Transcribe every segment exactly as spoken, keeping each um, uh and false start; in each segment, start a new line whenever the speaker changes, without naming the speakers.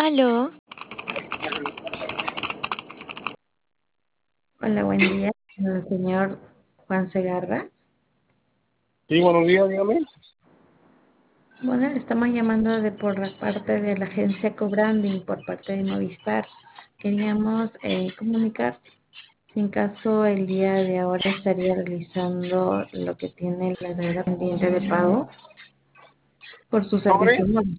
Aló,
Hola, buen día, el señor Juan Segarra.
Sí, buenos días, dígame.
Bueno, le estamos llamando de por la parte de la agencia Cobranding por parte de Movistar. Queríamos eh, comunicar si en caso el día de ahora estaría realizando lo que tiene la deuda pendiente de pago por su
¿Sobre?
servicio móvil.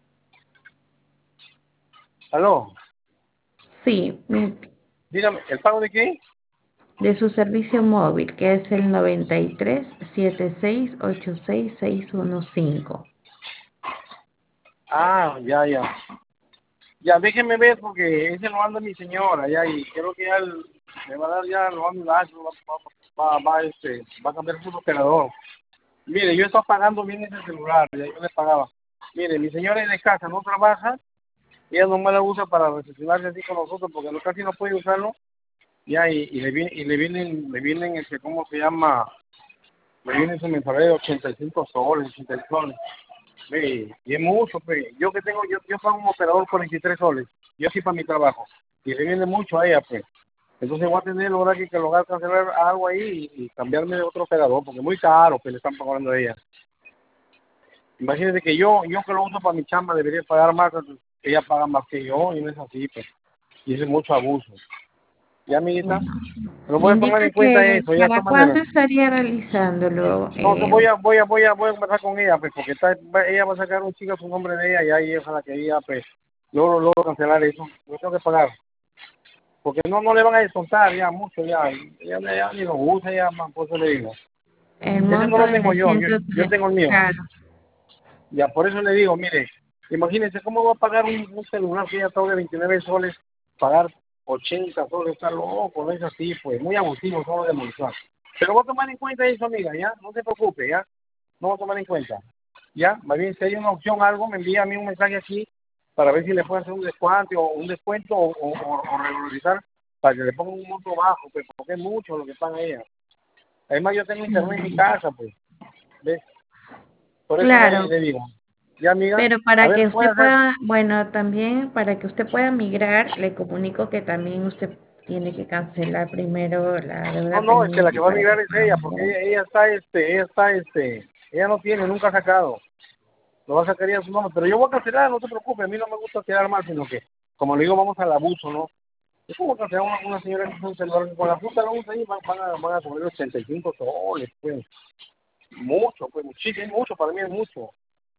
Aló,
Sí, mi-
dígame, ¿el pago de qué?
de su servicio móvil, que es el noventa y tres setenta y seis ochenta y seis seiscientos quince.
Ah, ya, ya. Ya, déjeme ver porque ese lo manda mi señora, ya, y creo que ya el- me va a dar ya, lo va a mudar, va, va, va, va, este, va a cambiar su operador. Mire, yo estaba pagando bien ese celular, ya yo le pagaba. Mire, mi señora es de casa, no trabaja, ella nomás la usa para recepcionarse así con nosotros porque no, casi no puede usarlo, ya, y, y le, viene- y le vienen, le vienen, este, ¿cómo se llama? Le viene su mensualidad de ochenta y cinco soles, ochenta y cinco soles. Sí, y es mucho, pues. Yo que tengo, yo, yo pago un operador cuarenta y tres soles. Yo sí para mi trabajo. Y le viene mucho a ella, pues. Entonces voy a tener lograr que, que lograr cancelar algo ahí y, y cambiarme de otro operador, porque es muy caro que le están pagando a ella. Imagínese que yo, yo que lo uso para mi chamba debería pagar más, entonces ella paga más que yo y no es así, pues. Y eso es mucho abuso. ¿Ya, amiguita?
Bueno,
Pero
me
voy a tomar
indica
en cuenta
que
eso, ya de
para
todas
cuándo
maneras.
estaría realizándolo.
No, que
Eh,
voy a, voy a, voy a, voy a conversar con ella, pues, porque está, va- ella va a sacar un chico a su nombre de ella y ahí ojalá que ella, pues, logro, logro cancelar eso. Yo tengo que pagar, porque no, no le van a descontar ya mucho, ya, ya, ya ni lo usa, ya, man, por eso le digo.
el
Ese no
monto
lo
de
tengo
los
yo, yo,
ciento
yo
tres,
tengo el mío.
claro.
Ya, por eso le digo, mire, imagínense cómo va a pagar un, un celular que ya está de veintinueve soles, pagar ochenta soles, está loco, no es así, pues, muy abusivo, solo de mensual. Pero voy a tomar en cuenta eso, amiga, ya, no se preocupe, ya, no voy a tomar en cuenta. Ya, más bien, si hay una opción, algo, me envía a mí un mensaje aquí para ver si le puedo hacer un descuento o un descuento o, o, o- o regularizar para que le ponga un monto bajo, pues, porque es mucho lo que paga ella. Además, yo tengo internet en mi
Mm,
casa, pues, ¿ves? Por eso le,
claro,
le digo, ya, amiga,
pero
a
para
ver,
que
puede
usted
hacer.
pueda, bueno, también para que usted pueda migrar, le comunico que también usted tiene que cancelar primero la
No,
deuda
no, es que la
pendiente
que va a
para que
migrar es
pueda
ella, porque
migrar.
ella, ella está, este, ella está, este, ella no tiene, nunca ha sacado. Lo va a sacar ella su nombre, pero yo voy a cancelar, no se preocupe, a mí no me gusta quedar mal, sino que, como le digo, vamos al abuso, ¿no? Es como cancelar una, una señora que usa un celular, con la puta la usa ahí, van, van a, van a cobrar ochenta y cinco soles, pues. Mucho, pues, muchísimo, es mucho, para mí es mucho.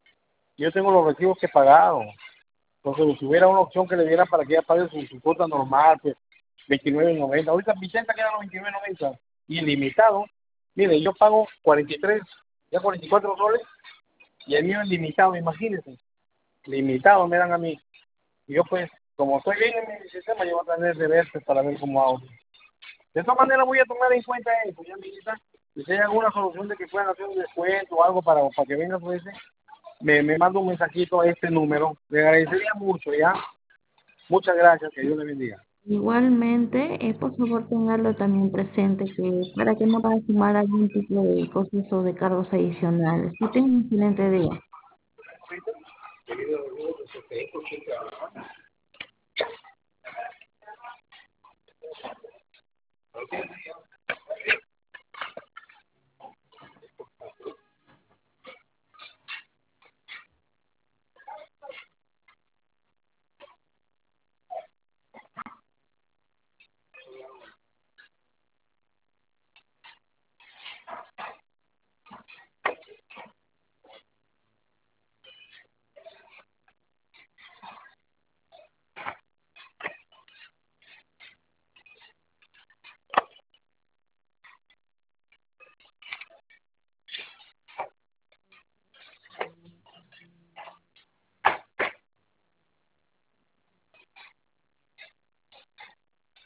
Yo tengo los recibos que he pagado. Entonces, si hubiera una opción que le diera para que ella pague su, su cuota normal, pues, veintinueve noventa. Ahorita Vicenta queda los veintinueve noventa. Y ilimitado, mire, yo pago cuarenta y tres, ya cuarenta y cuatro soles, y el mío es limitado, imagínense. Limitado me dan a mí. Y yo, pues, como estoy bien en mi sistema, yo voy a tener de verse para ver cómo hago. De todas maneras, voy a tomar en cuenta eso, ya, amiguita. Si hay alguna solución de que puedan hacer un descuento o algo para, para que venga por ese, me, me manda un mensajito a este número. Le agradecería mucho, ¿ya? Muchas gracias, que Dios le bendiga.
Igualmente, eh, por favor, téngalo también presente que para que no vaya a sumar algún tipo de costos o de cargos adicionales. Que tenga un excelente día.